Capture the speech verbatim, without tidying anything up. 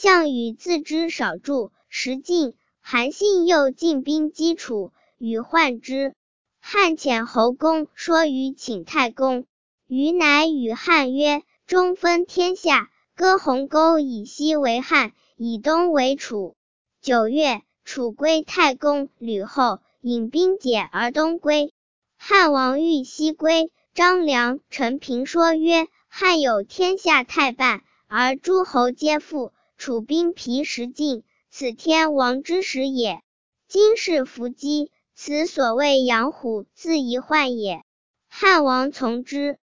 项羽自知少助，时进，韩信又进兵击楚，与患之。汉遣侯公说于请太公，虞乃与汉约，中分天下，割鸿沟以西为汉，以东为楚。九月，楚归太公吕后，引兵解而东归。汉王欲西归，张良、陈平说曰：汉有天下太半，而诸侯皆附，楚兵疲食尽，此天亡之时也。今是伏击，此所谓养虎自遗患也。汉王从之。